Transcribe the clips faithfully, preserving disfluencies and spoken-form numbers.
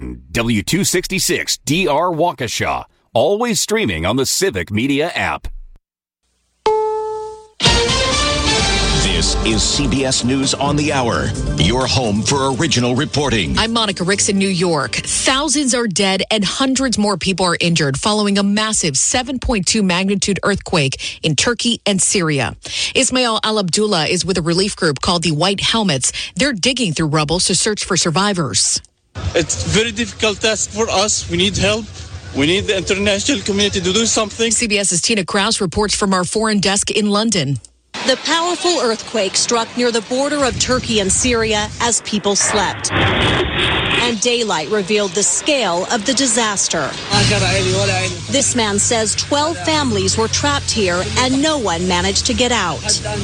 N, W two sixty-six D R Waukesha. Always streaming on the Civic Media app. This is C B S News on the Hour, your home for original reporting. I'm Monica Ricks in New York. Thousands are dead and hundreds more people are injured following a massive seven point two magnitude earthquake in Turkey and Syria. Ismail Al-Abdullah is with a relief group called the White Helmets. They're digging through rubble to search for survivors. It's a very difficult task for us. We need help. We need the international community to do something. CBS's Tina Kraus reports from our foreign desk in London. The powerful earthquake struck near the border of Turkey and Syria as people slept. And daylight revealed the scale of the disaster. This man says twelve families were trapped here and no one managed to get out.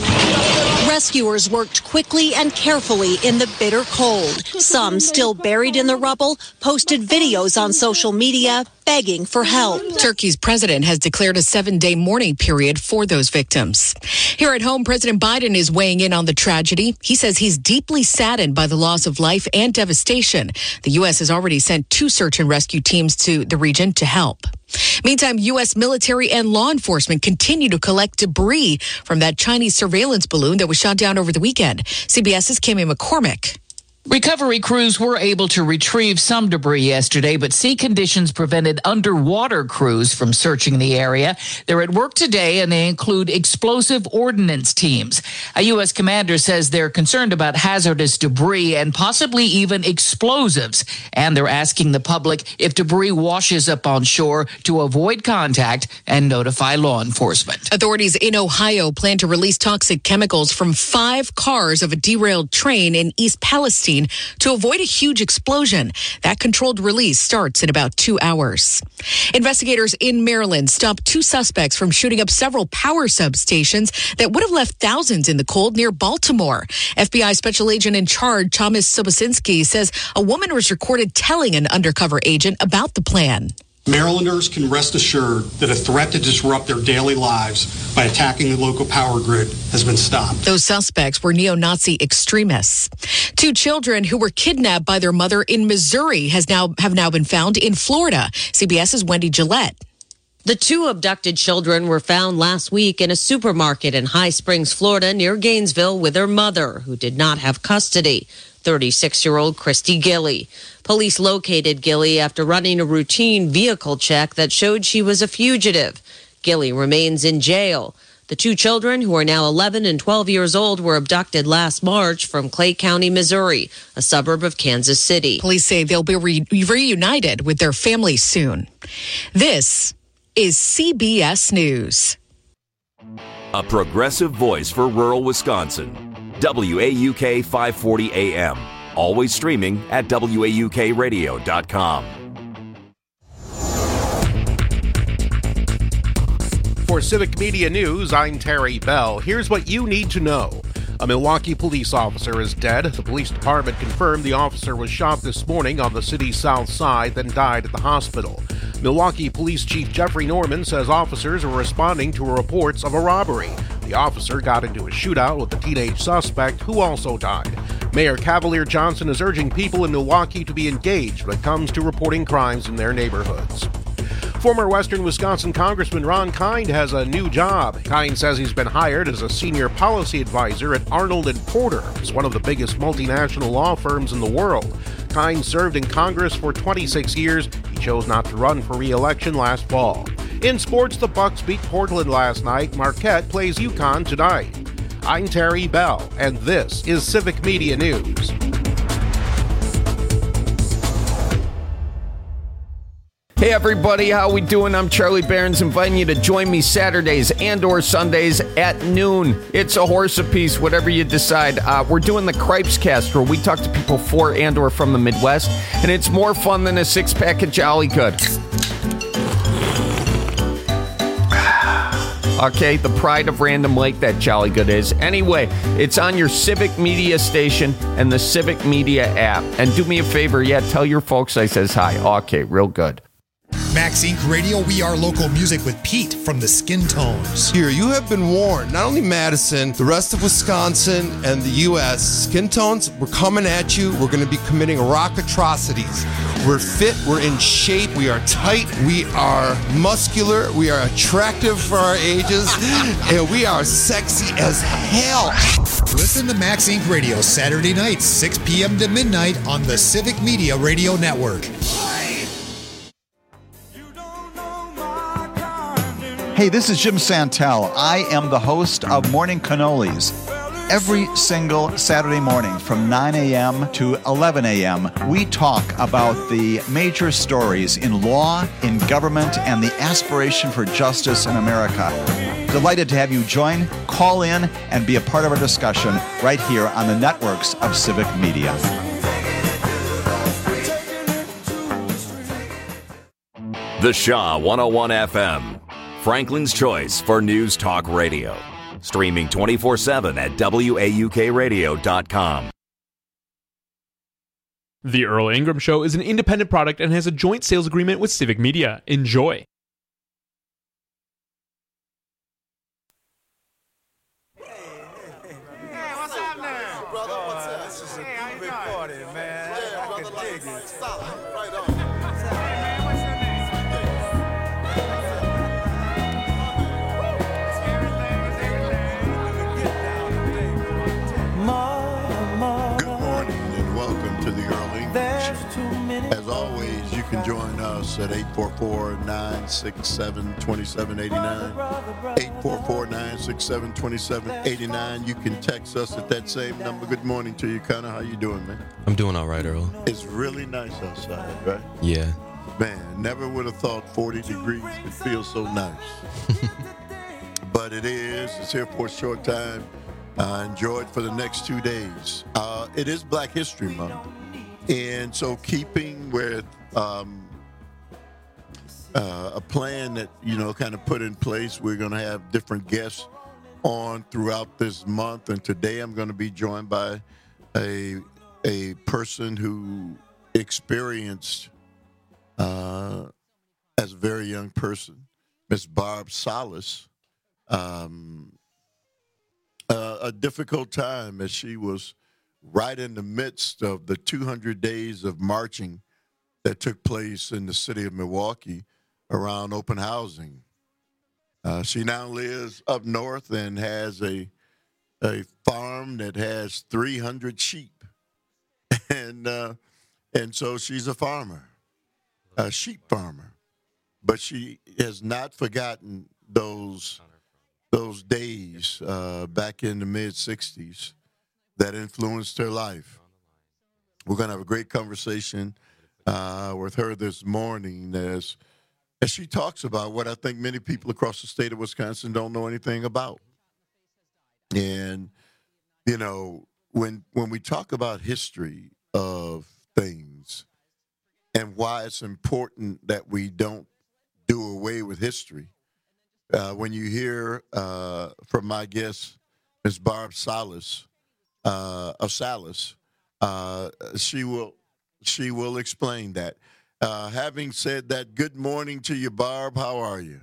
Rescuers worked quickly and carefully in the bitter cold. Some, still buried in the rubble, posted videos on social media begging for help. Turkey's president has declared a seven-day mourning period for those victims. Here at home, President Biden is weighing in on the tragedy. He says he's deeply saddened by the loss of life and devastation. The U S has already sent two search and rescue teams to the region to help. Meantime, U S military and law enforcement continue to collect debris from that Chinese surveillance balloon that was shot down over the weekend. CBS's Kimmy McCormick. Recovery crews were able to retrieve some debris yesterday, but sea conditions prevented underwater crews from searching the area. They're at work today, and they include explosive ordnance teams. A U S commander says they're concerned about hazardous debris and possibly even explosives, and they're asking the public if debris washes up on shore to avoid contact and notify law enforcement. Authorities in Ohio plan to release toxic chemicals from five cars of a derailed train in East Palestine to avoid a huge explosion. That controlled release starts in about two hours. Investigators in Maryland stopped two suspects from shooting up several power substations that would have left thousands in the cold near Baltimore. F B I Special Agent in charge Thomas Sobocinski says a woman was recorded telling an undercover agent about the plan. Marylanders can rest assured that a threat to disrupt their daily lives by attacking the local power grid has been stopped. Those suspects were neo-Nazi extremists. Two children who were kidnapped by their mother in Missouri has now have now been found in Florida. CBS's Wendy Gillette. The two abducted children were found last week in a supermarket in High Springs, Florida, near Gainesville, with their mother, who did not have custody, thirty-six-year-old Christy Gilly. Police located Gilly after running a routine vehicle check that showed she was a fugitive. Gilly remains in jail. The two children, who are now eleven and twelve years old, were abducted last March from Clay County, Missouri, a suburb of Kansas City. Police say they'll be re- reunited with their families soon. This is C B S News. A progressive voice for rural Wisconsin. W A U K five forty A M. Always streaming at W A U K radio dot com. For Civic Media News, I'm Terry Bell. Here's what you need to know. A Milwaukee police officer is dead. The police department confirmed the officer was shot this morning on the city's south side, then died at the hospital. Milwaukee Police Chief Jeffrey Norman says officers were responding to reports of a robbery. The officer got into a shootout with a teenage suspect who also died. Mayor Cavalier Johnson is urging people in Milwaukee to be engaged when it comes to reporting crimes in their neighborhoods. Former Western Wisconsin Congressman Ron Kind has a new job. Kind says he's been hired as a senior policy advisor at Arnold and Porter. It's one of the biggest multinational law firms in the world. Kind served in Congress for twenty-six years. He chose not to run for re-election last fall. In sports, the Bucks beat Portland last night. Marquette plays UConn tonight. I'm Terry Bell, and this is Civic Media News. Hey everybody, how we doing? I'm Charlie Barons, inviting you to join me Saturdays and or Sundays at noon. It's a horse apiece, whatever you decide. Uh, we're doing the Cripes Cast, where we talk to people for and or from the Midwest, and it's more fun than a six-pack of Jolly Good. Okay, the pride of Random Lake, that Jolly Good is. Anyway, it's on your Civic Media station and the Civic Media app. And do me a favor, yeah, tell your folks I says hi. Okay, real good. Max Incorporated. Radio, we are local music with Pete from the Skin Tones. Here, you have been warned. Not only Madison, the rest of Wisconsin and the U S Skin Tones, we're coming at you. We're going to be committing rock atrocities. We're fit. We're in shape. We are tight. We are muscular. We are attractive for our ages. And we are sexy as hell. Listen to Max Incorporated. Radio Saturday nights, six p.m. to midnight on the Civic Media Radio Network. Hey, this is Jim Santel. I am the host of Morning Cannolis. Every single Saturday morning from nine a.m. to eleven a.m., we talk about the major stories in law, in government, and the aspiration for justice in America. Delighted to have you join, call in, and be a part of our discussion right here on the networks of Civic Media. The Shaw one oh one F M, Franklin's choice for News Talk Radio. Streaming twenty-four seven at W A U K radio dot com. The Earl Ingram Show is an independent product and has a joint sales agreement with Civic Media. Enjoy. Join us at eight four four, nine six seven, two seven eight nine. eight four four, nine six seven, two seven eight nine. You can text us at that same number. Good morning to you, Connor. How you doing, man? I'm doing all right, Earl. It's really nice outside, right? Yeah. Man, never would have thought forty degrees could feel so nice. But it is. It's here for a short time. Uh, enjoy it for the next two days. Uh, it is Black History Month. And so keeping with um, uh, a plan that, you know, kind of put in place, we're going to have different guests on throughout this month. And today I'm going to be joined by a a person who experienced, uh, as a very young person, Miss Barb Salas, um, uh, a difficult time as she was right in the midst of the two hundred days of marching that took place in the city of Milwaukee around open housing. Uh, she now lives up north and has a a farm that has three hundred sheep. And uh, and so she's a farmer, a sheep farmer. But she has not forgotten those, those days uh, back in the mid-sixties that influenced her life. We're going to have a great conversation uh, with her this morning as, as she talks about what I think many people across the state of Wisconsin don't know anything about. And, you know, when when we talk about history of things and why it's important that we don't do away with history, uh, when you hear uh, from my guest, Miz Barb Salas, Uh, of Salas, uh, she will she will explain that. Uh, having said that, good morning to you, Barb. How are you?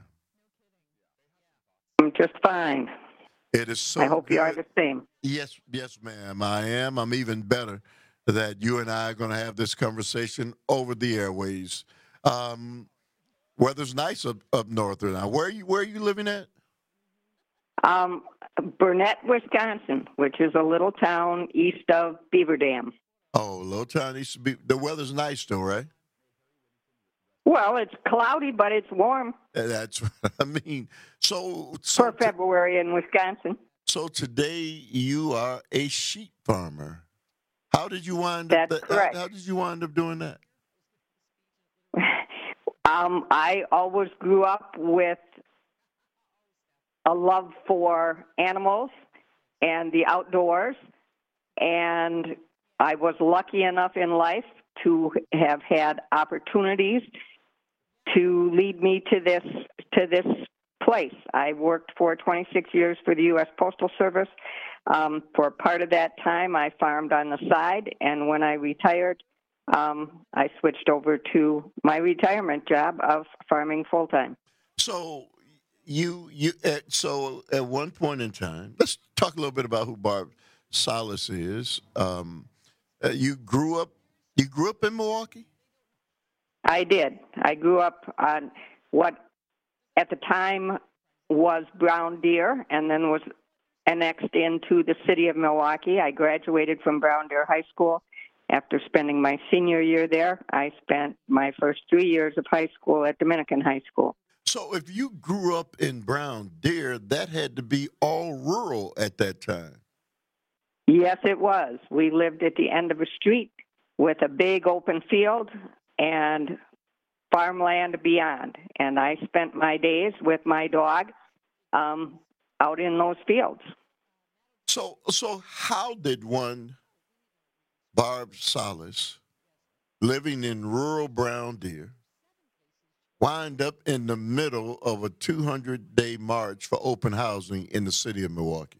I'm just fine. It is so. I hope good. you are the same. Yes, yes, ma'am. I am. I'm even better that you and I are going to have this conversation over the airways. Um, weather's nice up, up north now. Where are you? Where are you living at? Um, Burnett, Wisconsin, which is a little town east of Beaver Dam. Oh, little town east of Beaver. The weather's nice, though, right? Well, it's cloudy, but it's warm. That's what I mean. So, so for February in Wisconsin. So today you are a sheep farmer. How did you wind up? That's that, correct. How, how did you wind up doing that? um, I always grew up with a love for animals and the outdoors, and I was lucky enough in life to have had opportunities to lead me to this to this place. I worked for twenty-six years for the U S Postal Service. Um, for part of that time, I farmed on the side, and when I retired, um, I switched over to my retirement job of farming full time. So you you at, so at one point in time, let's talk a little bit about who Barb Salas is. Um, uh, you grew up you grew up in Milwaukee? I did. I grew up on what at the time was Brown Deer, and then was annexed into the city of Milwaukee. I graduated from Brown Deer High School. After spending my senior year there, I spent my first three years of high school at Dominican High School. So if you grew up in Brown Deer, that had to be all rural at that time. Yes, it was. We lived at the end of a street with a big open field and farmland beyond. And I spent my days with my dog um, out in those fields. So, so how did one, Barb Salas, living in rural Brown Deer, wind up in the middle of a two hundred day march for open housing in the city of Milwaukee?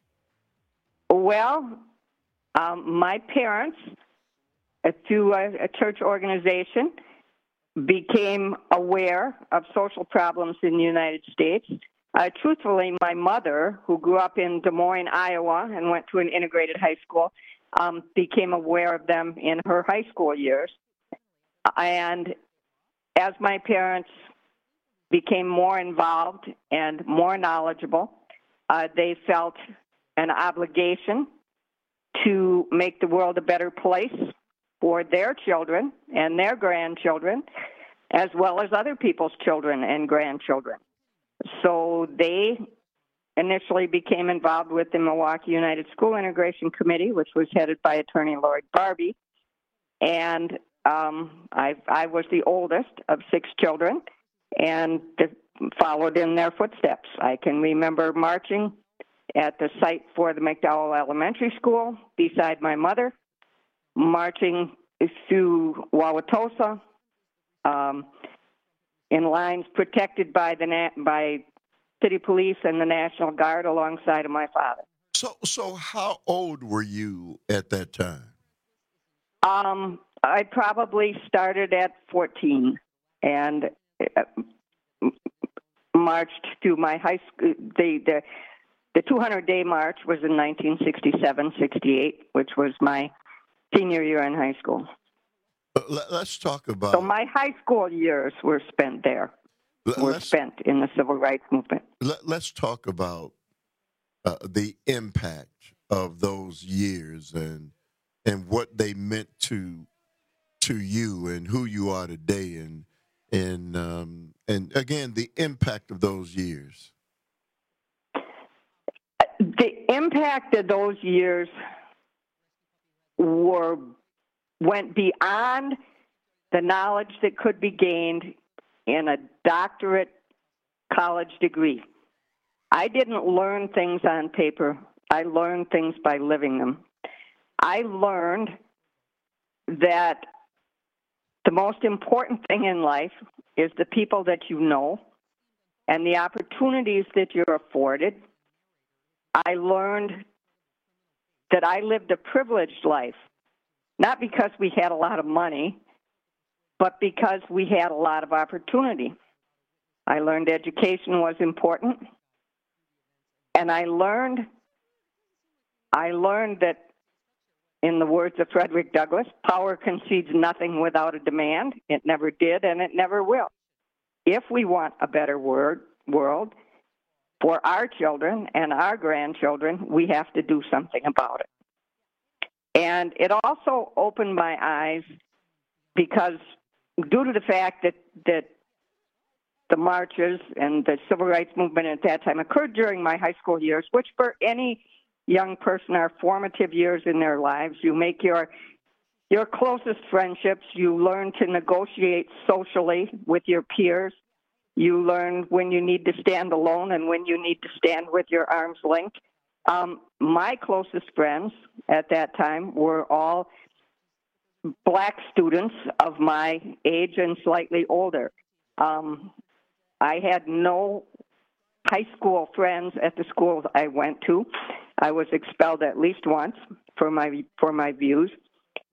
Well, um, my parents, uh, through a, a church organization, became aware of social problems in the United States. Uh, truthfully, my mother, who grew up in Des Moines, Iowa, and went to an integrated high school, um, became aware of them in her high school years. And as my parents became more involved and more knowledgeable, uh, they felt an obligation to make the world a better place for their children and their grandchildren, as well as other people's children and grandchildren. So they initially became involved with the Milwaukee United School Integration Committee, which was headed by Attorney Lloyd Barbie. And um, I, I was the oldest of six children and followed in their footsteps. I can remember marching at the site for the McDowell Elementary School beside my mother, marching through Wauwatosa, um, in lines protected by the na- by city police and the National Guard alongside of my father. So, so how old were you at that time? Um, I probably started at fourteen and uh, marched through my high school. The the the two hundred day march was in nineteen sixty-seven sixty-eight, which was my senior year in high school. Let's talk about. So my high school years were spent there. Were spent in the civil rights movement. Let's talk about uh, the impact of those years and and what they meant to to you and who you are today, and and um, and again the impact of those years. The impact of those years were went beyond the knowledge that could be gained in a doctorate college degree. I didn't learn things on paper. I learned things by living them. I learned that the most important thing in life is the people that you know and the opportunities that you're afforded. I learned that I lived a privileged life, not because we had a lot of money, but because we had a lot of opportunity. I learned education was important, and I learned, I learned that, in the words of Frederick Douglass, power concedes nothing without a demand. It never did, and it never will. If we want a better word, world for our children and our grandchildren, we have to do something about it. And it also opened my eyes because due to the fact that, that the marches and the civil rights movement at that time occurred during my high school years, which for any young person are formative years in their lives. You make your your closest friendships. You learn to negotiate socially with your peers. You learn when you need to stand alone and when you need to stand with your arms linked. Um, my closest friends at that time were all black students of my age and slightly older. Um, I had no high school friends at the schools I went to. I was expelled at least once for my for my views.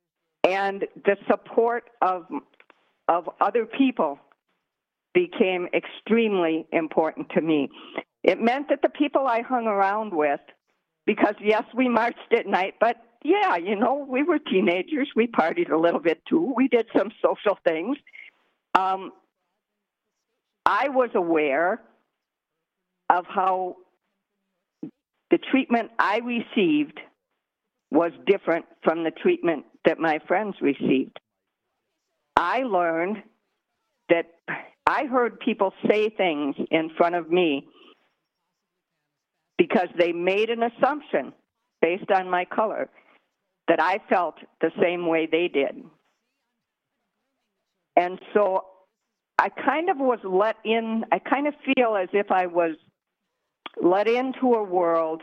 And the support of of other people became extremely important to me. It meant that the people I hung around with, because, yes, we marched at night, but, yeah, you know, we were teenagers. We partied a little bit, too. We did some social things. Um, I was aware of how the treatment I received was different from the treatment that my friends received. I learned that I heard people say things in front of me because they made an assumption based on my color that I felt the same way they did. And so I kind of was let in, I kind of feel as if I was let into a world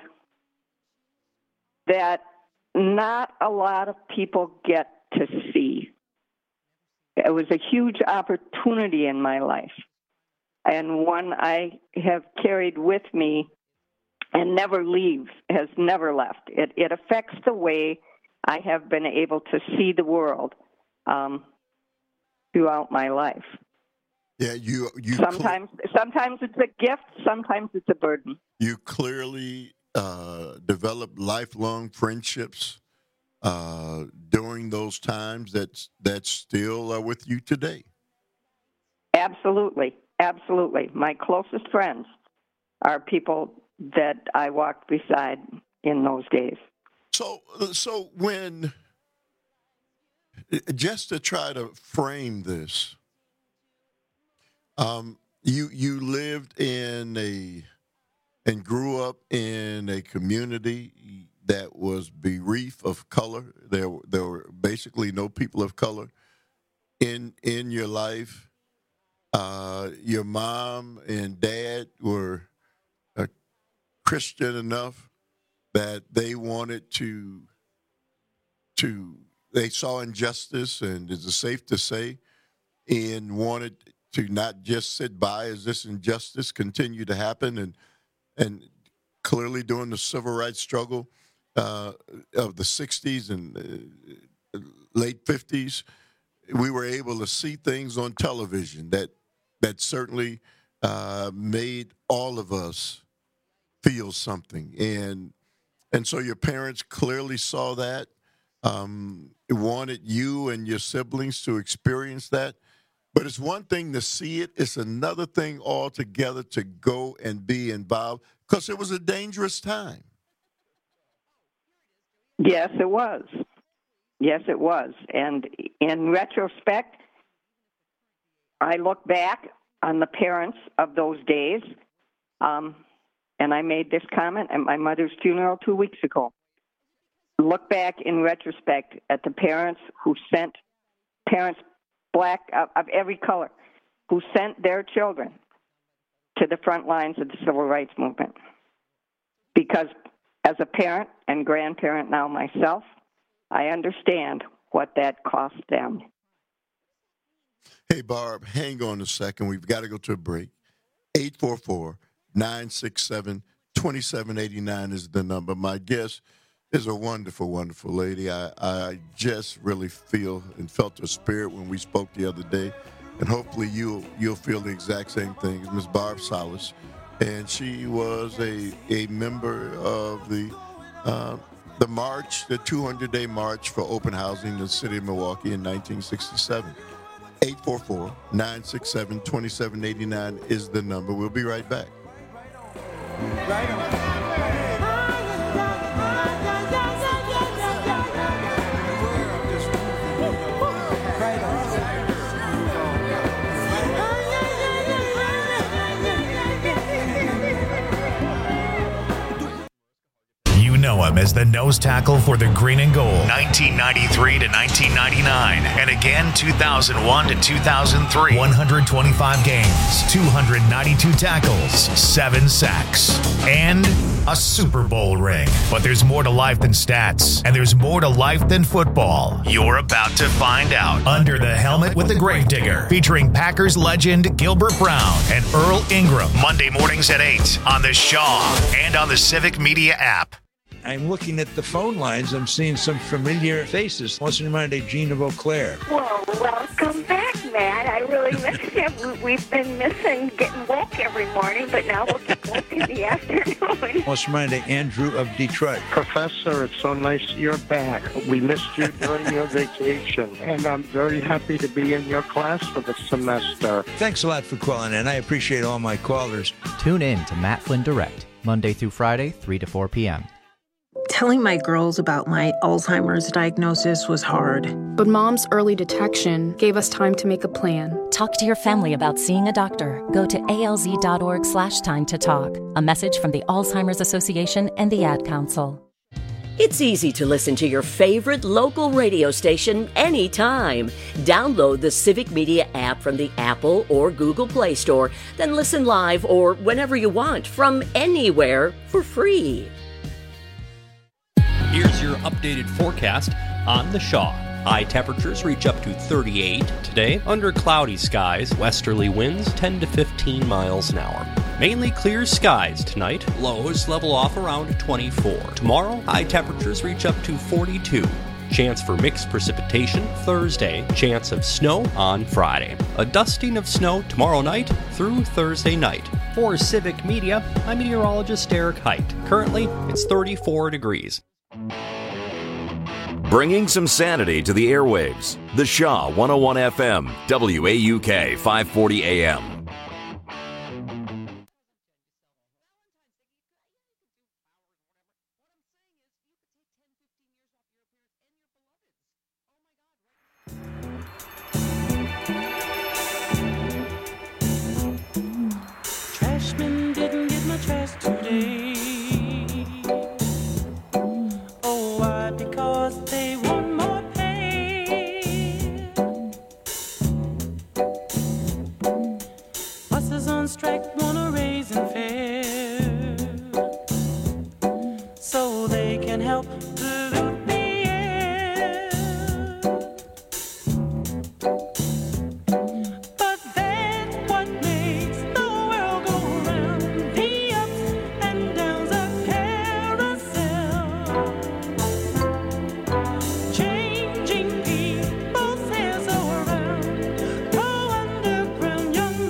that not a lot of people get to see. It was a huge opportunity in my life, and one I have carried with me and never leaves, has never left. It, it affects the way I have been able to see the world um, throughout my life. Yeah, you. you sometimes, cl- sometimes it's a gift. Sometimes it's a burden. You clearly uh, develop lifelong friendships uh, during those times that that still are with you today. Absolutely, absolutely. My closest friends are people that I walked beside in those days. So, so when just to try to frame this. Um, you you lived in a and grew up in a community that was bereft of color. There there were basically no people of color in in your life. Uh, your mom and dad were uh, Christian enough that they wanted to to they saw injustice, and is it safe to say, and wanted to not just sit by as this injustice continued to happen. And and clearly during the civil rights struggle uh, of the sixties and uh, late fifties, we were able to see things on television that that certainly uh, made all of us feel something. And and so your parents clearly saw that, um, wanted you and your siblings to experience that. But it's one thing to see it. It's another thing altogether to go and be involved, because it was a dangerous time. Yes, it was. Yes, it was. And in retrospect, I look back on the parents of those days, um, and I made this comment at my mother's funeral two weeks ago. Look back in retrospect at the parents who sent parents black, of, of every color, who sent their children to the front lines of the civil rights movement. Because as a parent and grandparent now myself, I understand what that cost them. Hey, Barb, hang on a second. We've got to go to a break. eight four four, nine six seven, two seven eight nine is the number. My guest is a wonderful, wonderful lady. I, I just really feel and felt her spirit when we spoke the other day. And hopefully you'll, you'll feel the exact same thing as Miz Barb Salas. And she was a, a member of the uh, the march, the two hundred day march for open housing in the city of Milwaukee in nineteen sixty-seven. eight four four, nine six seven, two seven eight nine is the number. We'll be right back. Right on. Know him as the nose tackle for the Green and Gold, nineteen ninety-three to nineteen ninety-nine, and again two thousand one to two thousand three. one hundred twenty-five games, two hundred ninety-two tackles, seven sacks, and a Super Bowl ring. But there's more to life than stats, and there's more to life than football. You're about to find out. Under the Helmet with the Gravedigger, featuring Packers legend Gilbert Brown and Earl Ingram. Monday mornings at eight on the Shaw and on the Civic Media app. I'm looking at the phone lines. I'm seeing some familiar faces. What's in mind, Gene of Eau Claire? Well, welcome back, Matt. I really miss you. We've been missing getting woke every morning, but now we'll get woke in the afternoon. What's in mind, Andrew of Detroit? Professor, it's so nice you're back. We missed you during your vacation, and I'm very happy to be in your class for the semester. Thanks a lot for calling in. I appreciate all my callers. Tune in to Matt Flynn Direct, Monday through Friday, three to four p.m. Telling my girls about my Alzheimer's diagnosis was hard. But Mom's early detection gave us time to make a plan. Talk to your family about seeing a doctor. Go to alz.org slash time to talk. A message from the Alzheimer's Association and the Ad Council. It's easy to listen to your favorite local radio station anytime. Download the Civic Media app from the Apple or Google Play Store, then listen live or whenever you want from anywhere for free. Here's your updated forecast on the Shaw. High temperatures reach up to thirty-eight today under cloudy skies. Westerly winds ten to fifteen miles an hour. Mainly clear skies tonight. Lows level off around twenty-four. Tomorrow, high temperatures reach up to forty-two. Chance for mixed precipitation Thursday. Chance of snow on Friday. A dusting of snow tomorrow night through Thursday night. For Civic Media, I'm meteorologist Eric Height. Currently, it's thirty-four degrees. Bringing some sanity to the airwaves. The Shaw one oh one F M, W A U K five forty A M. Trashman didn't get my trash today. Oh, why? Because they want more pay. Buses on strike want a raise in fare, so they can help pollute the air. But that's what makes the world go round. The ups and downs of carousel, changing people's hands around. Go underground, young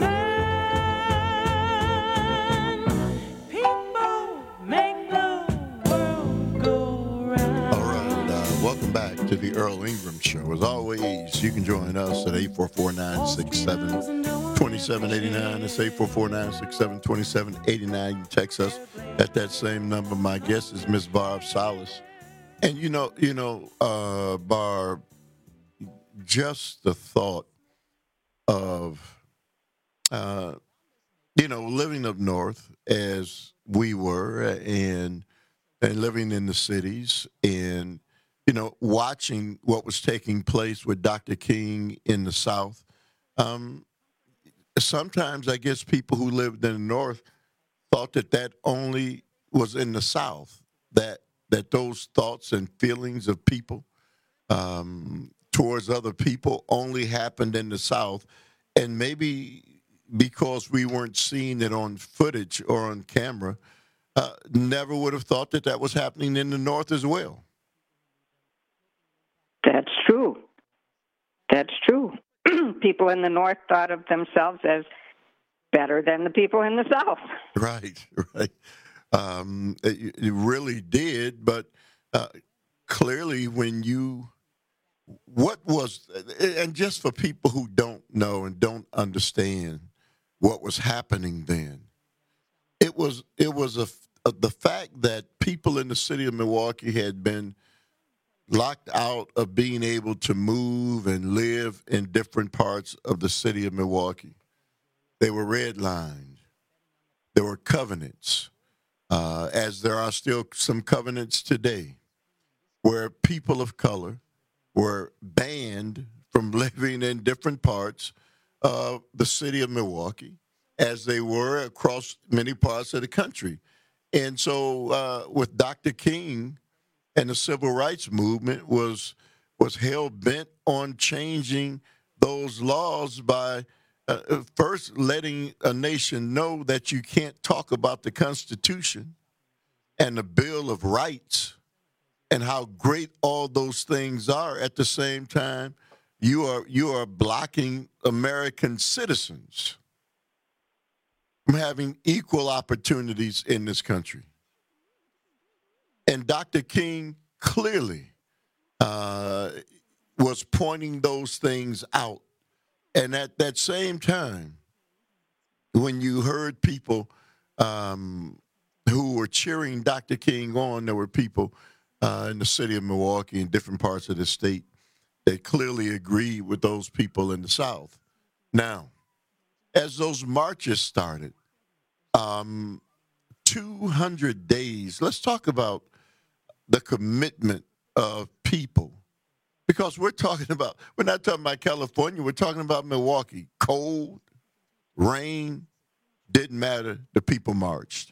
man. People make the world go round. All right, uh, welcome back to the Earl Ingram Show. As always, you can join us at eight four four, nine six seven, two seven eight nine. It's eight four four, nine six seven, two seven eight nine. You can text us at that same number. My guest is Miss Barb Salas. And, you know, you know, uh, Barb, just the thought of, uh, you know, living up north as we were and and living in the cities and, you know, watching what was taking place with Doctor King in the South. Um, sometimes I guess people who lived in the North thought that that only was in the South, that that those thoughts and feelings of people um, towards other people only happened in the South. And maybe because we weren't seeing it on footage or on camera, uh, never would have thought that that was happening in the North as well. That's true. That's true. People in the North thought of themselves as better than the people in the South. Right, right. Um, it, it really did, but uh, clearly when you, what was, and just for people who don't know and don't understand what was happening then, it was it was a, a the fact that people in the city of Milwaukee had been locked out of being able to move and live in different parts of the city of Milwaukee. They were redlined. There were covenants, uh, as there are still some covenants today, where people of color were banned from living in different parts of the city of Milwaukee, as they were across many parts of the country. And so uh, with Doctor King and the civil rights movement was was hell-bent on changing those laws by uh, first letting a nation know that you can't talk about the Constitution and the Bill of Rights and how great all those things are, at the same time, you are you are blocking American citizens from having equal opportunities in this country. And Doctor King clearly uh, was pointing those things out. And at that same time, when you heard people um, who were cheering Doctor King on, there were people uh, in the city of Milwaukee and different parts of the state that clearly agreed with those people in the South. Now, as those marches started, um, two hundred days, let's talk about the commitment of people. Because we're talking about, we're not talking about California, we're talking about Milwaukee. Cold, rain, didn't matter, the people marched.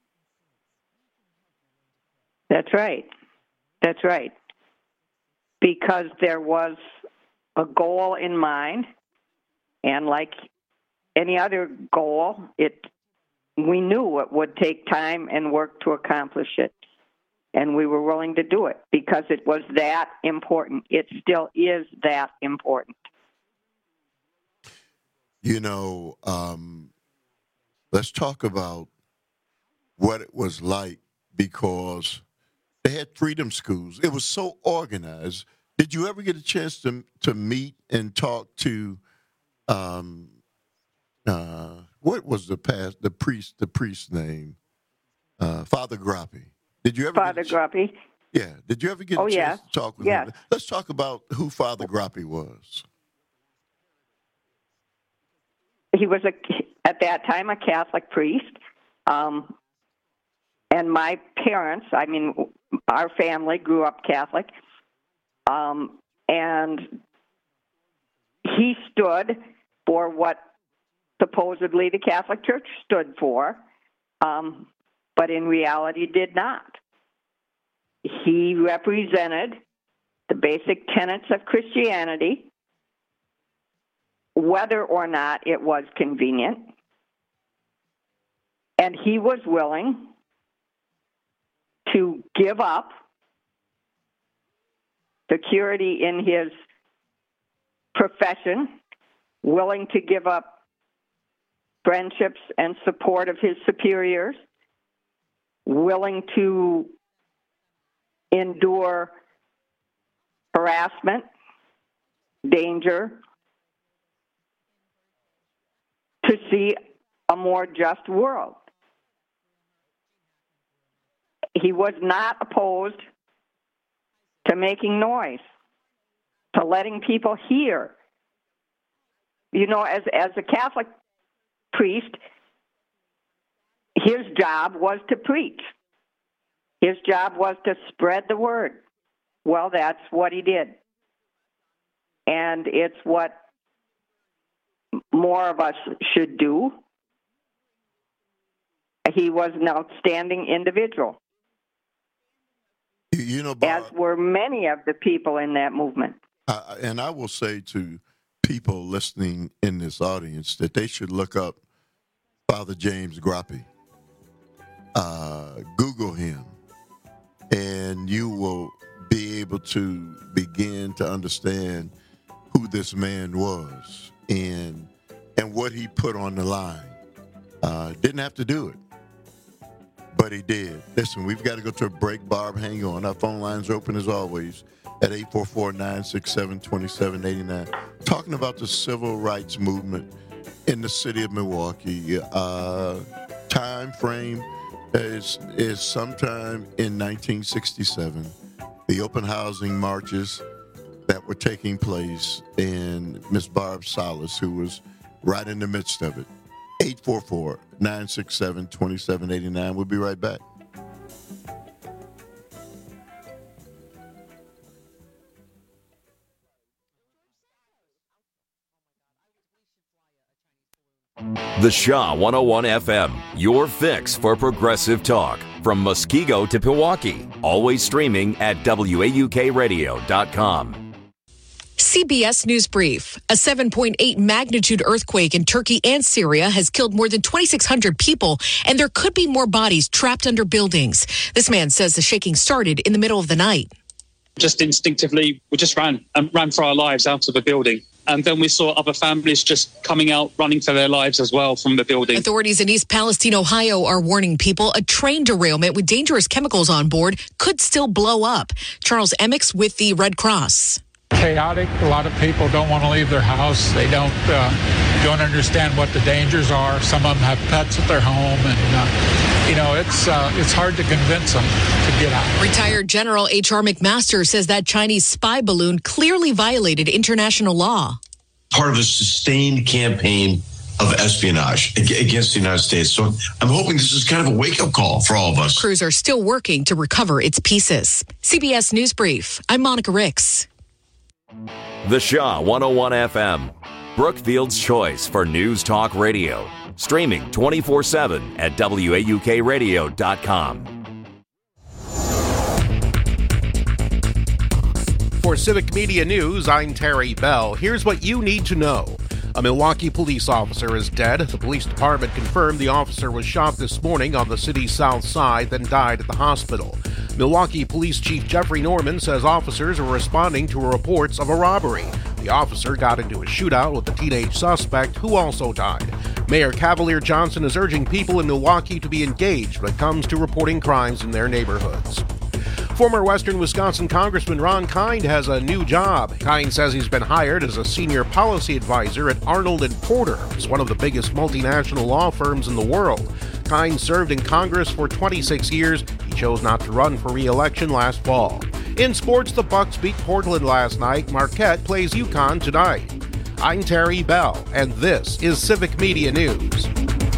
That's right. That's right. Because there was a goal in mind, and like any other goal, it we knew it would take time and work to accomplish it. And we were willing to do it because it was that important. It still is that important. You know, um, let's talk about what it was like, because they had freedom schools. It was so organized. Did you ever get a chance to to meet and talk to um, uh, what was the past the priest the priest's name? Uh, Father Grappe. Did you ever Father get a, Grappe? Yeah. Did you ever get a oh, chance yeah. to talk with yes. him? Let's talk about who Father Grappe was. He was, a, at that time, a Catholic priest. Um, and my parents, I mean, our family grew up Catholic. Um, and he stood for what supposedly the Catholic Church stood for, um, but in reality did not. He represented the basic tenets of Christianity, whether or not it was convenient, and he was willing to give up security in his profession, willing to give up friendships and support of his superiors, willing to endure harassment, danger, to see a more just world. He was not opposed to making noise, to letting people hear. You know, as, as a Catholic priest, his job was to preach. His job was to spread the word. Well, that's what he did. And it's what more of us should do. He was an outstanding individual. You know, Bob, as were many of the people in that movement. Uh, and I will say to people listening in this audience that they should look up Father James Grappe. Uh, Google him, and you will be able to begin to understand who this man was and and what he put on the line. Uh, didn't have to do it, but he did. Listen, we've got to go to a break. Barb, hang on. Our phone lines are open as always at eight four four, nine six seven, two seven eight nine. Talking about the civil rights movement in the city of Milwaukee. Uh, time frame is, is sometime in nineteen sixty-seven. The open housing marches that were taking place, and Miss Barb Salas, who was right in the midst of it. eight four four, nine six seven, two seven eight nine. We'll be right back. The Shaw one oh one F M, your fix for progressive talk. From Muskego to Pewaukee. Always streaming at W A U K radio dot com. C B S News Brief. A seven point eight magnitude earthquake in Turkey and Syria has killed more than twenty-six hundred people, and there could be more bodies trapped under buildings. This man says the shaking started in the middle of the night. Just instinctively, we just ran and ran for our lives out of the building. And then we saw other families just coming out, running for their lives as well from the building. Authorities in East Palestine, Ohio are warning people a train derailment with dangerous chemicals on board could still blow up. Charles Emmix with the Red Cross. Chaotic. A lot of people don't want to leave their house. They don't uh, don't understand what the dangers are. Some of them have pets at their home, and uh, you know it's uh, it's hard to convince them to get out. Retired General H R McMaster says that Chinese spy balloon clearly violated international law. Part of a sustained campaign of espionage against the United States. So I'm hoping this is kind of a wake-up call for all of us. Crews are still working to recover its pieces. C B S News Brief. I'm Monica Ricks. The Shaw one oh one F M, Brookfield's choice for News Talk Radio. Streaming twenty-four seven at W A U K radio dot com. For Civic Media News, I'm Terry Bell. Here's what you need to know. A Milwaukee police officer is dead. The police department confirmed the officer was shot this morning on the city's south side, then died at the hospital. Milwaukee Police Chief Jeffrey Norman says officers are responding to reports of a robbery. The officer got into a shootout with a teenage suspect who also died. Mayor Cavalier Johnson is urging people in Milwaukee to be engaged when it comes to reporting crimes in their neighborhoods. Former Western Wisconsin Congressman Ron Kind has a new job. Kind says he's been hired as a senior policy advisor at Arnold and Porter. It's one of the biggest multinational law firms in the world. Kind served in Congress for twenty-six years. He chose not to run for re-election last fall. In sports, the Bucks beat Portland last night. Marquette plays UConn tonight. I'm Terry Bell, and this is Civic Media News.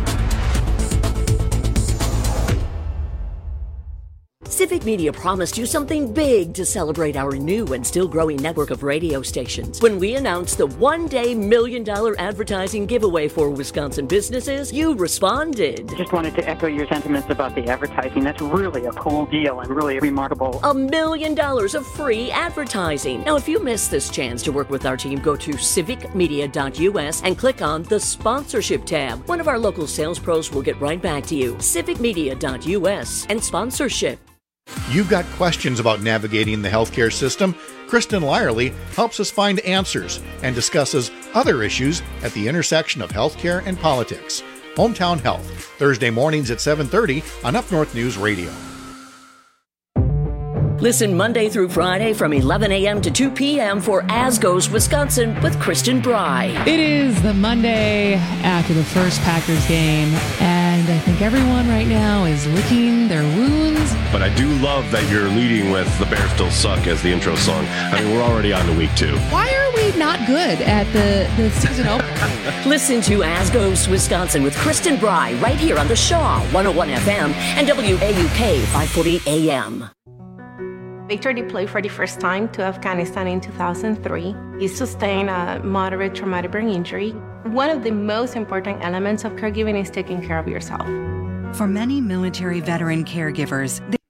Civic Media promised you something big to celebrate our new and still growing network of radio stations. When we announced the one-day million dollar advertising giveaway for Wisconsin businesses, you responded. Just wanted to echo your sentiments about the advertising. That's really a cool deal and really remarkable. A million dollars of free advertising. Now, if you missed this chance to work with our team, go to civic media dot U S and click on the sponsorship tab. One of our local sales pros will get right back to you. civic media dot U S and sponsorship. You've got questions about navigating the healthcare system? Kristen Lyerly helps us find answers and discusses other issues at the intersection of healthcare and politics. Hometown Health, Thursday mornings at seven thirty on Up North News Radio. Listen Monday through Friday from eleven a.m. to two p.m. for As Goes Wisconsin with Kristen Bry. It is the Monday after the first Packers game, and I think everyone right now is licking their wounds. But I do love that you're leading with The Bears Still Suck as the intro song. I mean, we're already on to week two. Why are we not good at the, the season opener? Listen to As Goes Wisconsin with Kristen Bry right here on the Shaw one oh one F M and W A U K five forty A M. Victor deployed for the first time to Afghanistan in two thousand three. He sustained a moderate traumatic brain injury. One of the most important elements of caregiving is taking care of yourself. For many military veteran caregivers, they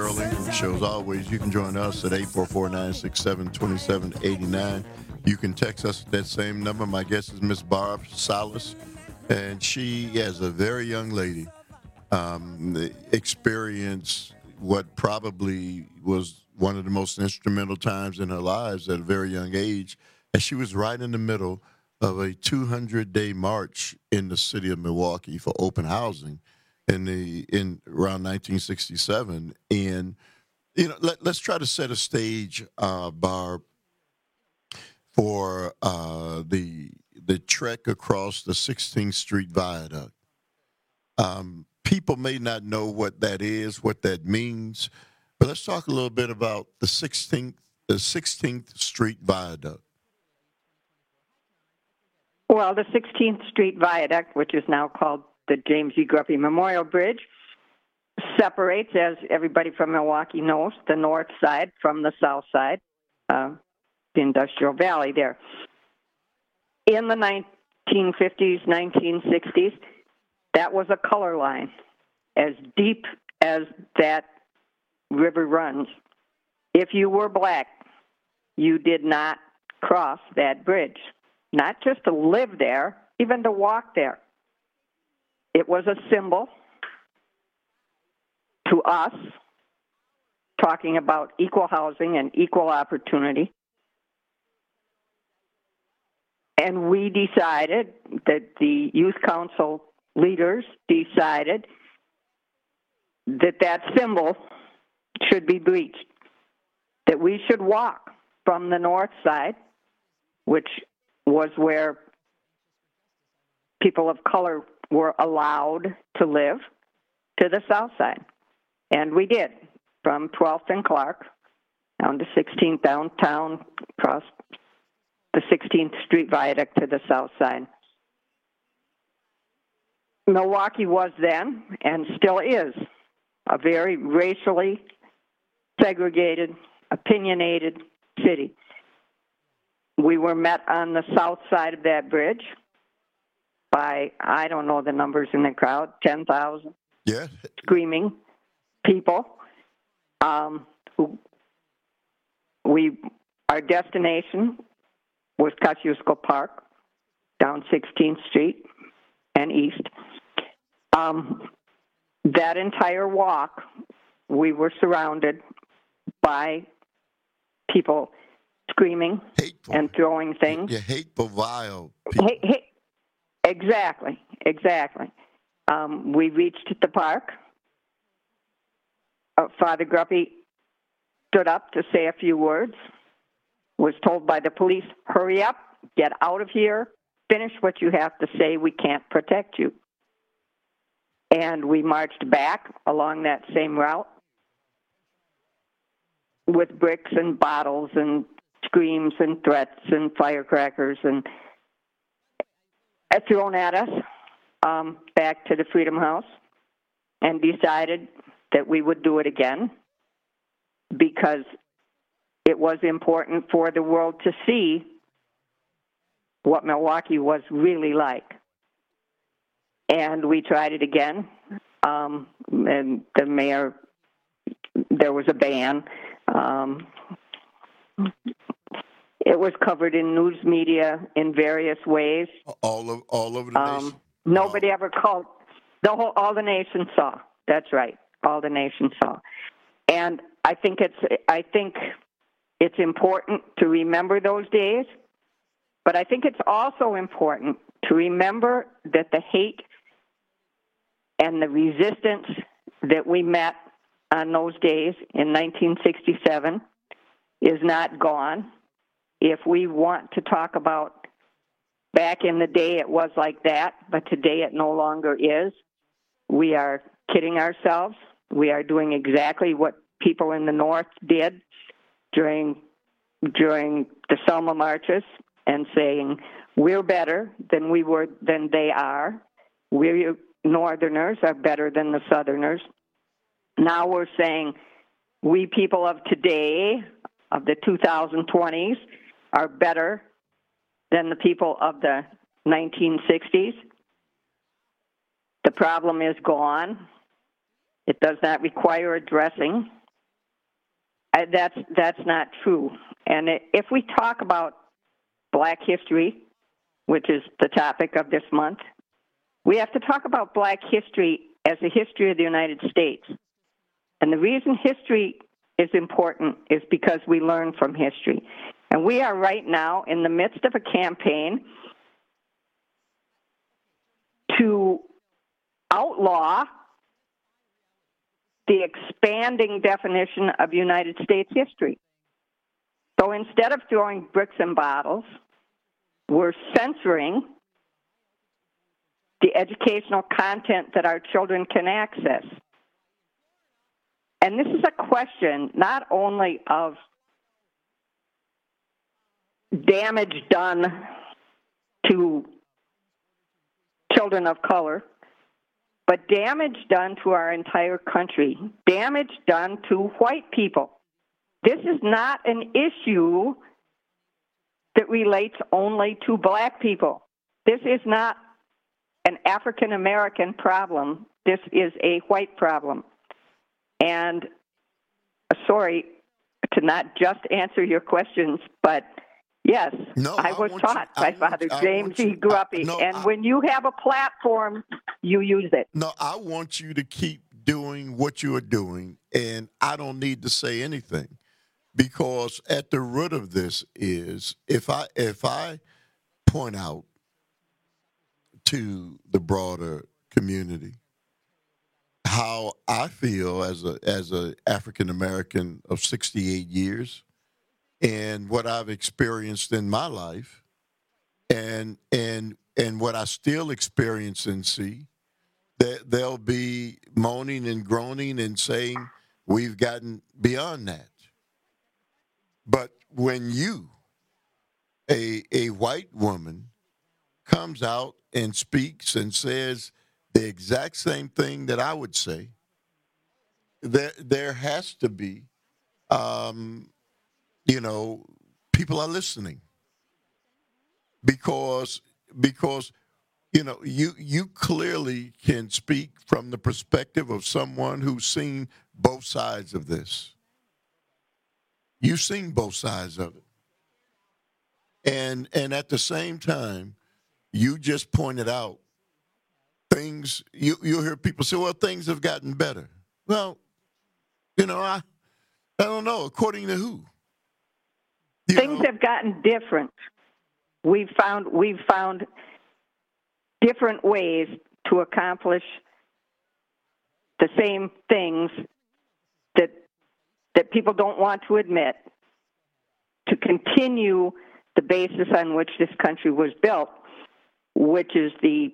Carol Ingram Show. As always, you can join us at eight four four, nine six seven, two seven eight nine. You can text us at that same number. My guest is Miss Barb Salas, and she, as a very young lady, um, experienced what probably was one of the most instrumental times in her lives at a very young age, and she was right in the middle of a two hundred day march in the city of Milwaukee for open housing in the in around nineteen sixty-seven. And you know, let, let's try to set a stage, uh, Barb, for uh, the the trek across the sixteenth Street Viaduct. Um, people may not know what that is, what that means, but let's talk a little bit about the sixteenth the sixteenth Street Viaduct. Well, the sixteenth Street Viaduct, which is now called the James E. Gruffy Memorial Bridge, separates, as everybody from Milwaukee knows, the north side from the south side, uh, the Industrial Valley there. In the nineteen fifties, nineteen sixties, that was a color line as deep as that river runs. If you were black, you did not cross that bridge. Not just to live there, even to walk there. It was a symbol to us, talking about equal housing and equal opportunity. And we decided, that the youth council leaders decided that that symbol should be bleached, that we should walk from the north side, which was where people of color were allowed to live, to the south side. And we did, from twelfth and Clark down to sixteenth downtown, across the sixteenth Street Viaduct to the south side. Milwaukee was then, and still is, a very racially segregated, opinionated city. We were met on the south side of that bridge by, I don't know the numbers in the crowd, ten thousand yeah. screaming people. Um, who we, our destination was Kosciuszko Park, down sixteenth Street and east. Um, that entire walk, we were surrounded by people screaming hateful. And throwing things. Yeah, hateful, vile people. Hey, hey, exactly, exactly. Um, we reached the park. Uh, Father Gruffy stood up to say a few words, was told by the police, hurry up, get out of here, finish what you have to say, we can't protect you. And we marched back along that same route with bricks and bottles and screams and threats and firecrackers and thrown at us um, back to the Freedom House, and decided that we would do it again because it was important for the world to see what Milwaukee was really like. And we tried it again, um, and the mayor, there was a ban. Um, it was covered in news media in various ways. All of, all over the um, nation. Nobody ever called. The whole, all the nation saw. That's right. All the nation saw. And I think it's. I think it's important to remember those days. But I think it's also important to remember that the hate and the resistance that we met on those days in nineteen sixty-seven is not gone. If we want to talk about back in the day it was like that, but today it no longer is, we are kidding ourselves. We are doing exactly what people in the North did during during the Selma marches and saying, we're better than we were than they are. We Northerners are better than the Southerners. Now we're saying we people of today, of the two thousand twenties, are better than the people of the nineteen sixties. The problem is gone. It does not require addressing. I, that's that's not true. And it, if we talk about Black history, which is the topic of this month, we have to talk about Black history as a history of the United States. And the reason history is important is because we learn from history. And we are right now in the midst of a campaign to outlaw the expanding definition of United States history. So instead of throwing bricks and bottles, we're censoring the educational content that our children can access. And this is a question not only of damage done to children of color, but damage done to our entire country, damage done to white people. This is not an issue that relates only to black people. This is not an African American problem. This is a white problem. And uh, sorry to not just answer your questions, but yes, no, I, I was taught you, by I Father want, James E. Gruppy. No, and I, when you have a platform, you use it. No, I want you to keep doing what you are doing, and I don't need to say anything, because at the root of this is if I if I point out to the broader community how I feel as a as a African American of sixty-eight years and what I've experienced in my life and and and what I still experience and see, that they'll be moaning and groaning and saying we've gotten beyond that. But when you, a a white woman, comes out and speaks and says the exact same thing that I would say, there there has to be, um, you know, people are listening. Because because you know you you clearly can speak from the perspective of someone who's seen both sides of this. You've seen both sides of it, and and at the same time, you just pointed out things. You you'll hear people say, "Well, things have gotten better." Well, you know, I I don't know. According to who? You Things know, have gotten different. We've found we've found different ways to accomplish the same things that that people don't want to admit, to continue the basis on which this country was built, which is the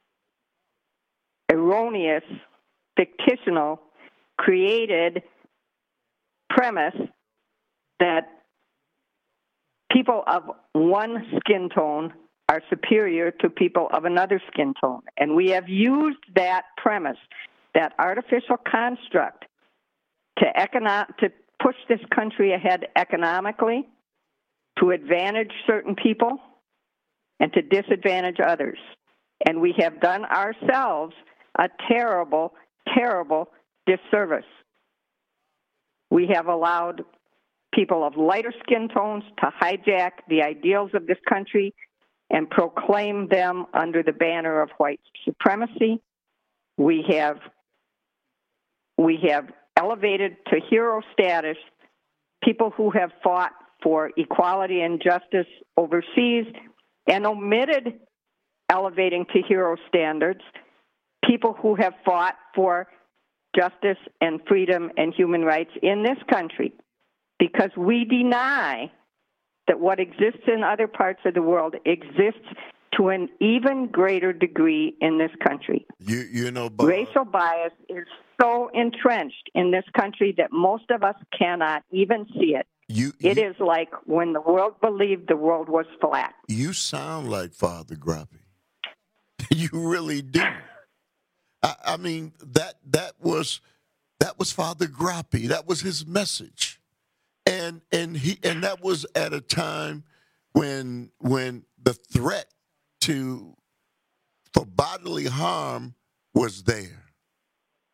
erroneous, fictional, created premise that people of one skin tone are superior to people of another skin tone. And we have used that premise, that artificial construct, to econo- to push this country ahead economically, to advantage certain people, and to disadvantage others. And we have done ourselves a terrible, terrible disservice. We have allowed people of lighter skin tones to hijack the ideals of this country and proclaim them under the banner of white supremacy. We have we have elevated to hero status people who have fought for equality and justice overseas, and omitted elevating to hero standards people who have fought for justice and freedom and human rights in this country, because we deny that what exists in other parts of the world exists to an even greater degree in this country. You, you know, Bob, racial bias is so entrenched in this country that most of us cannot even see it. You, it you, is like when the world believed the world was flat. You sound like Father Gruppy. You really do. I, I mean, that that was that was Father Gruppy. That was his message, and and he and that was at a time when when the threat to for bodily harm was there.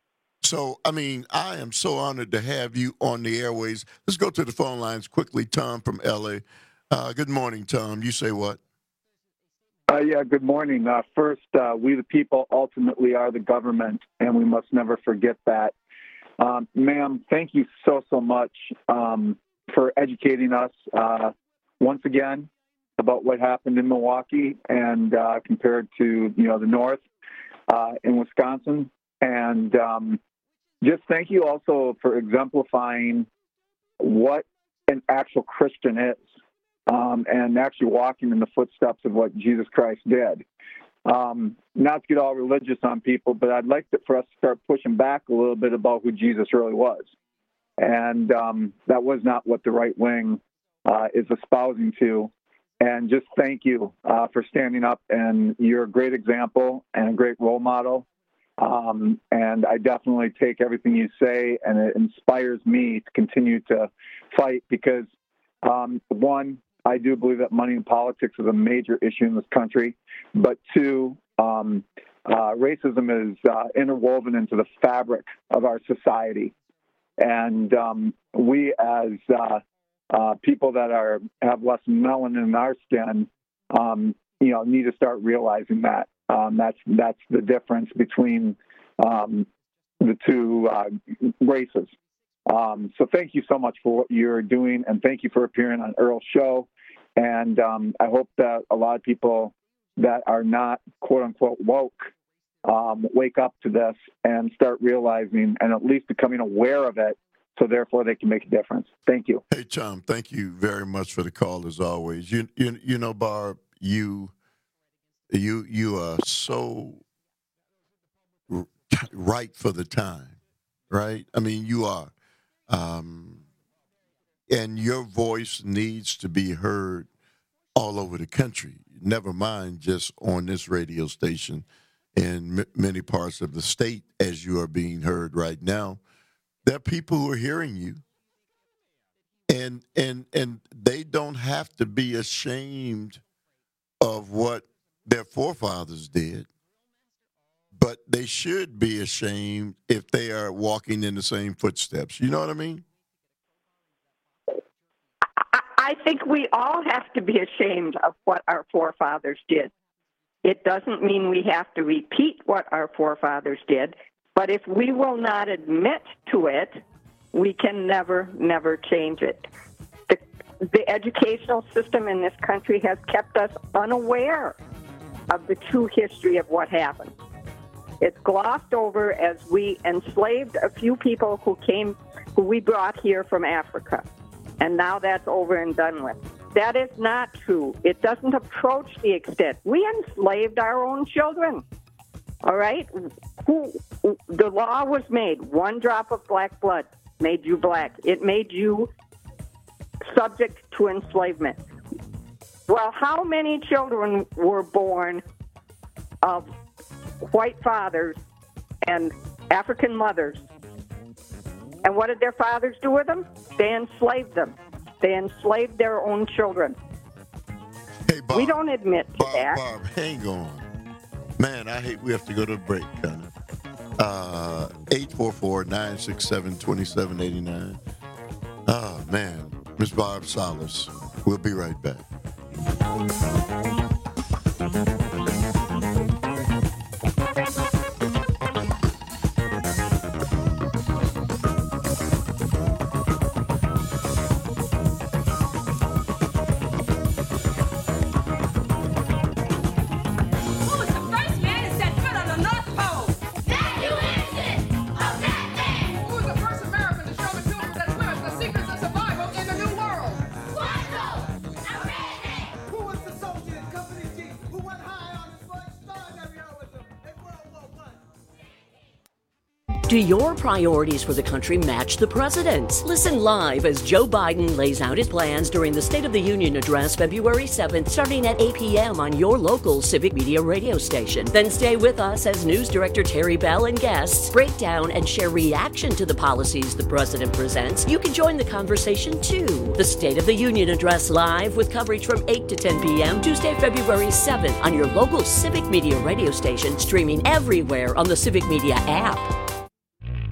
So, I mean, I am so honored to have you on the airways. Let's go to the phone lines quickly. Tom from L A. Uh, good morning, Tom. You say what? Uh, yeah, good morning. Uh, first, uh, we the people ultimately are the government, and we must never forget that. Um, ma'am, thank you so, so much um, for educating us uh, once again about what happened in Milwaukee and uh, compared to, you know, the North uh, in Wisconsin. And um, just thank you also for exemplifying what an actual Christian is. Um, and actually walking in the footsteps of what Jesus Christ did. Um, not to get all religious on people, but I'd like to, for us to start pushing back a little bit about who Jesus really was. And um, that was not what the right wing uh, is espousing to. And just thank you uh, for standing up, and you're a great example and a great role model. Um, and I definitely take everything you say, and it inspires me to continue to fight because, um, one, I do believe that money in politics is a major issue in this country. But two, um, uh, racism is uh, interwoven into the fabric of our society. And um, we as uh, uh, people that are have less melanin in our skin, um, you know, need to start realizing that. Um, that's that's the difference between um, the two uh, races. Um, so thank you so much for what you're doing, and thank you for appearing on Earl's show. And um, I hope that a lot of people that are not, quote unquote, woke um, wake up to this and start realizing and at least becoming aware of it, so therefore they can make a difference. Thank you. Hey, Tom, thank you very much for the call as always. You you, you know, Barb, you you you are so right for the time, right? I mean, you are. Um, and your voice needs to be heard all over the country, never mind just on this radio station in m- many parts of the state as you are being heard right now. There are people who are hearing you, and and and they don't have to be ashamed of what their forefathers did, but they should be ashamed if they are walking in the same footsteps. You know what I mean? I think we all have to be ashamed of what our forefathers did. It doesn't mean we have to repeat what our forefathers did, but if we will not admit to it, we can never, never change it. The, the educational system in this country has kept us unaware of the true history of what happened. It's glossed over as we enslaved a few people who came, who we brought here from Africa. And now that's over and done with. That is not true. It doesn't approach the extent. We enslaved our own children. All right? Who, the law was made. One drop of black blood made you black. It made you subject to enslavement. Well, how many children were born of white fathers and African mothers? And what did their fathers do with them? They enslaved them. They enslaved their own children. Hey, Bob, we don't admit to Bob, that. Bob, hang on. Man, I hate we have to go to a break, kind of. Uh, eight four four, nine six seven, two seven eight nine. Oh, man. Miss Barb Salas. We'll be right back. Do your priorities for the country match the president's? Listen live as Joe Biden lays out his plans during the State of the Union address February seventh, starting at eight p.m. on your local Civic Media radio station. Then stay with us as News Director Terry Bell and guests break down and share reaction to the policies the president presents. You can join the conversation too. The State of the Union address live with coverage from eight to ten p.m. Tuesday, February seventh on your local Civic Media radio station, streaming everywhere on the Civic Media app.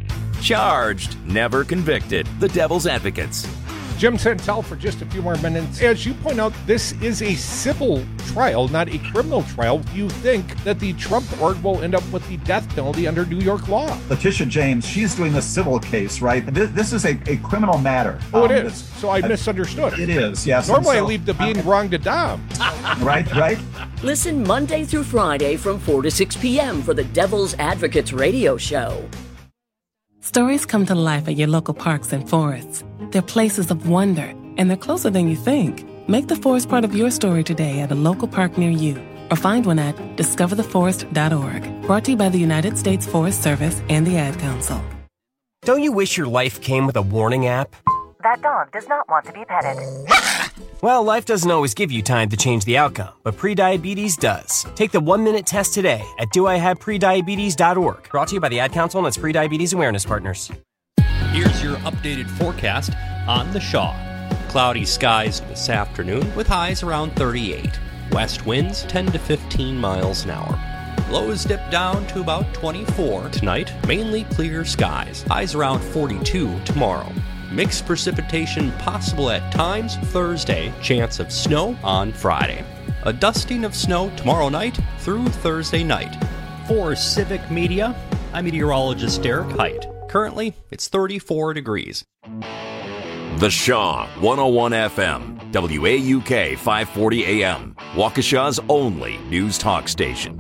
Charged, never convicted. The Devil's Advocates. Jim Santel for just a few more minutes. As you point out, this is a civil trial, not a criminal trial. You think that the Trump org will end up with the death penalty under New York law. Letitia James, she's doing the civil case, right? This, this is a, a criminal matter. Oh, um, it is. So I misunderstood. It is, yes. Normally so, I leave the being wrong to Dom. Right, right. Listen Monday through Friday from four to six p.m. for the Devil's Advocates radio show. Stories come to life at your local parks and forests. They're places of wonder, and they're closer than you think. Make the forest part of your story today at a local park near you, or find one at discover the forest dot org. Brought to you by the United States Forest Service and the Ad Council. Don't you wish your life came with a warning app? That dog does not want to be petted. Well, life doesn't always give you time to change the outcome, but prediabetes does. Take the one-minute test today at do I have prediabetes dot org. Brought to you by the Ad Council and its prediabetes awareness partners. Here's your updated forecast on the Shaw. Cloudy skies this afternoon with highs around thirty-eight. West winds ten to fifteen miles an hour. Lows dip down to about twenty-four tonight. Mainly clear skies. Highs around forty-two tomorrow. Mixed precipitation possible at times Thursday. Chance of snow on Friday. A dusting of snow tomorrow night through Thursday night. For Civic Media, I'm meteorologist Derek Height. Currently, it's thirty-four degrees. The Shaw one oh one F M, W A U K five forty A M, Waukesha's only news talk station.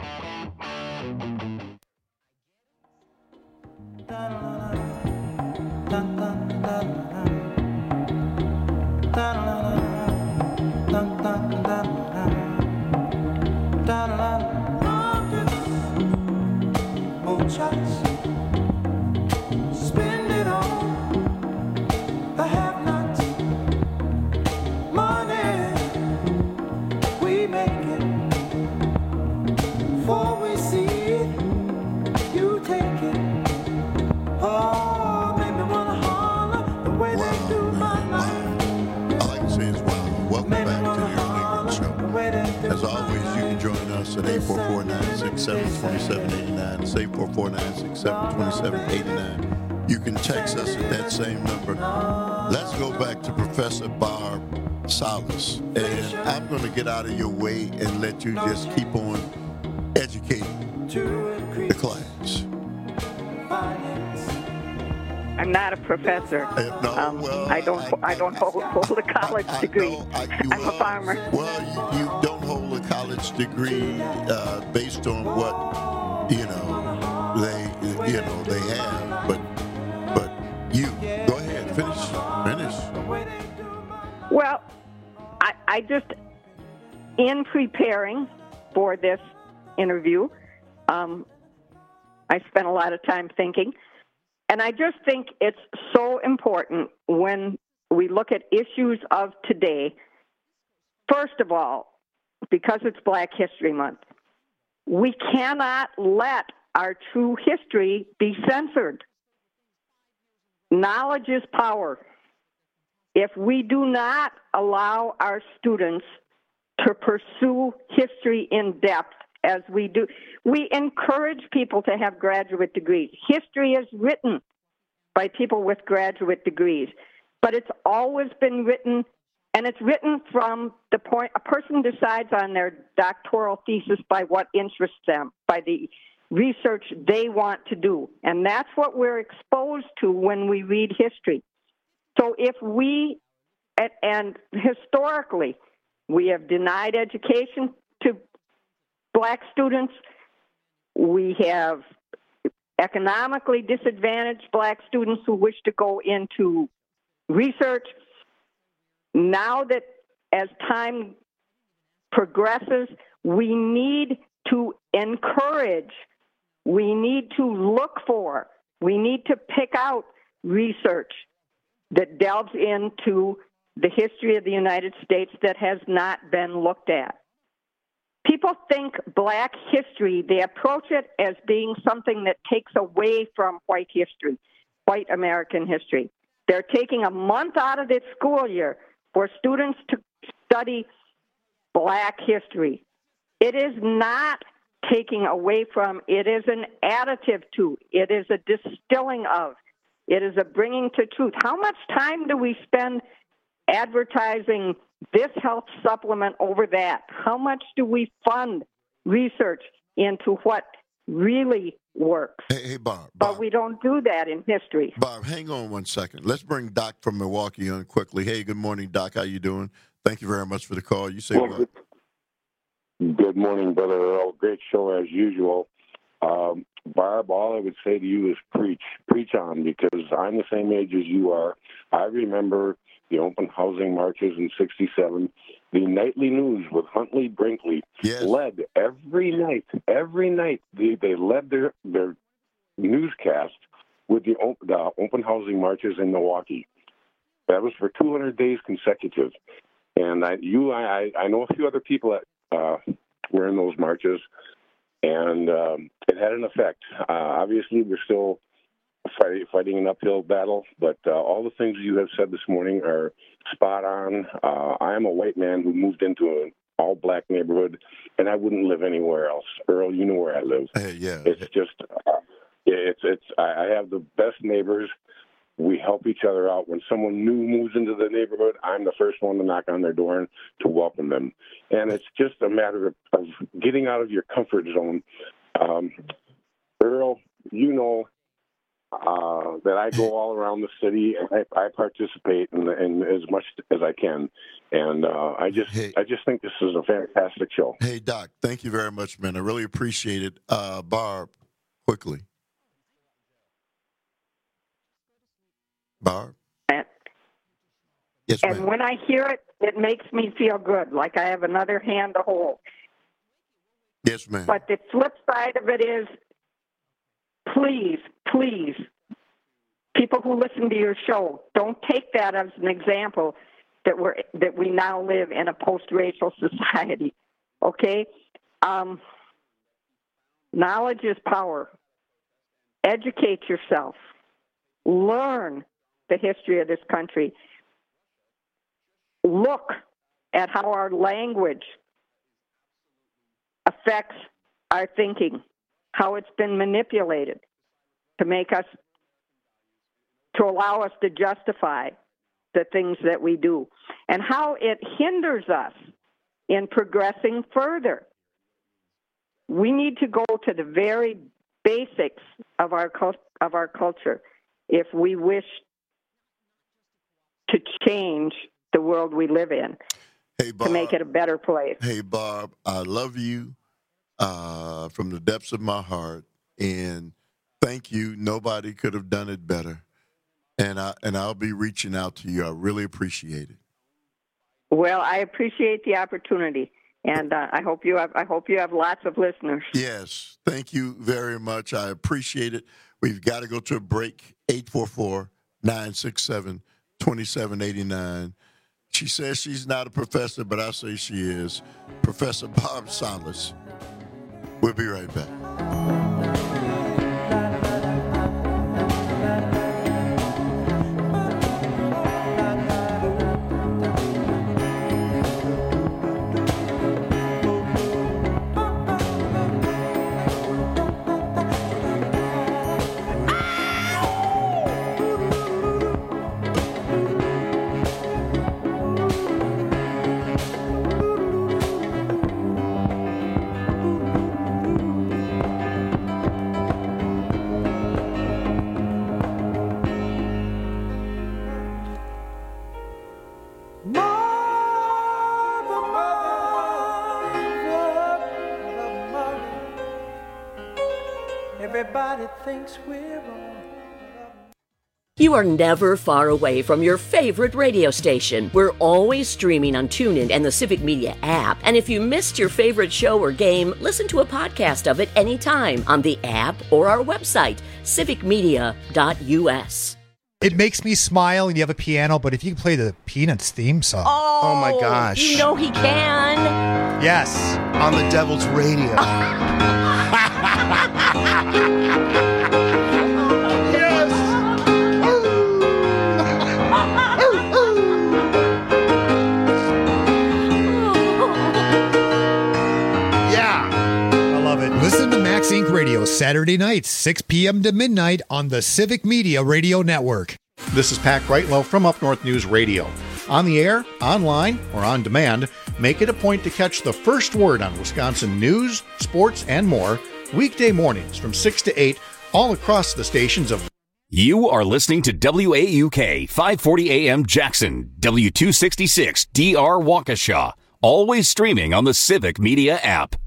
Spend it all. I have not money. We make it before we see it. You take it. Oh, make me wanna holler the way they do my life. All I can say is wow. Welcome back to the Earl Ingram Show. As always, you can join us at eight four four, nine six seven, two seven eight nine. It's eight four four, nine six seven, two seven eight nine. You can text us at that same number. Let's go back to Professor Barb Salas. And I'm going to get out of your way and let you just keep on educating the class. I'm not a professor. Uh, no, um, well, I don't. I, I don't hold, hold a college I, I degree. know, I, you, I'm a farmer. Well, you, you don't hold a college degree uh, based on what you know they you know they have, but but you go ahead, finish, finish. Well, I, I just in preparing for this interview, um, I spent a lot of time thinking. And I just think it's so important when we look at issues of today. First of all, because it's Black History Month, we cannot let our true history be censored. Knowledge is power. If we do not allow our students to pursue history in depth, as we do, we encourage people to have graduate degrees. History is written by people with graduate degrees, but it's always been written, and it's written from the point a person decides on their doctoral thesis by what interests them, by the research they want to do. And that's what we're exposed to when we read history. So if we, and, and historically, we have denied education to Black students. We have economically disadvantaged Black students who wish to go into research. Now that as time progresses, we need to encourage, we need to look for, we need to pick out research that delves into the history of the United States that has not been looked at. People think Black history, they approach it as being something that takes away from white history, white American history. They're taking a month out of this school year for students to study Black history. It is not taking away from, it is an additive to, it is a distilling of. It is a bringing to truth. How much time do we spend advertising this health supplement over that? How much do we fund research into what really works? Hey, hey Barb, But Barb. we don't do that in history. Barb, hang on one second. Let's bring Doc from Milwaukee on quickly. Hey, good morning, Doc. How you doing? Thank you very much for the call. You say well, what? Good morning, Brother Earl. Great show as usual. Um, Barb, all I would say to you is preach. Preach on, because I'm the same age as you are. I remember the open housing marches in sixty-seven. The nightly news with Huntley Brinkley yes. led every night, every night, they, they led their, their newscast with the, op- the open housing marches in Milwaukee. That was for two hundred days consecutive. And I, you, I, I know a few other people that uh, were in those marches, and um, it had an effect. Uh, obviously, we're still fight, fighting an uphill battle, but uh, all the things you have said this morning are spot on. Uh, I am a white man who moved into an all-black neighborhood, and I wouldn't live anywhere else. Earl, you know where I live. Hey, yeah. It's just, uh, it's, it's. I have the best neighbors. We help each other out. When someone new moves into the neighborhood, I'm the first one to knock on their door and to welcome them. And it's just a matter of, of getting out of your comfort zone. Um, Earl, you know uh, that I go all around the city and I, I participate in, in as much as I can. And uh, I just, hey. I just think this is a fantastic show. Hey, Doc, thank you very much, man. I really appreciate it. Uh, Barb, quickly. Barb? And, yes, and ma'am. when I hear it, it makes me feel good, like I have another hand to hold. Yes, ma'am. But the flip side of it is, please, please, people who listen to your show, don't take that as an example that we're that we now live in a post-racial society. Okay? Um, knowledge is power. Educate yourself. Learn the history of this country. Look at how our language affects our thinking, how it's been manipulated to make us, to allow us to justify the things that we do, and how it hinders us in progressing further. We need to go to the very basics of our of our culture if we wish to change the world we live in, hey, Barb, to make it a better place. Hey, Barb, I love you uh, from the depths of my heart, and thank you. Nobody could have done it better, and I and I'll be reaching out to you. I really appreciate it. Well, I appreciate the opportunity, and uh, I hope you have. I hope you have lots of listeners. Yes, thank you very much. I appreciate it. We've got to go to a break. eight four four, nine six seven, two seven eight nine. She says she's not a professor, but I say she is. Professor Barb Salas. We'll be right back. Everybody thinks we're wrong. You are never far away from your favorite radio station. We're always streaming on TuneIn and the Civic Media app. And if you missed your favorite show or game, listen to a podcast of it anytime on the app or our website, civic media dot u s. It makes me smile and you have a piano, but if you can play the Peanuts theme song. Oh, oh my gosh. You know he can. Yes. On the Devil's Radio. Listen to Max Inc Radio Saturday Saturday nights, six p.m. to midnight on the Civic Media Radio Network. This is Pat Greitlow from Up North News Radio. On the air, online, or on demand, make it a point to catch the first word on Wisconsin news, sports, and more weekday mornings from six to eight all across the stations of... You are listening to W A U K five forty A M Jackson, W two sixty-six D R Waukesha, always streaming on the Civic Media app.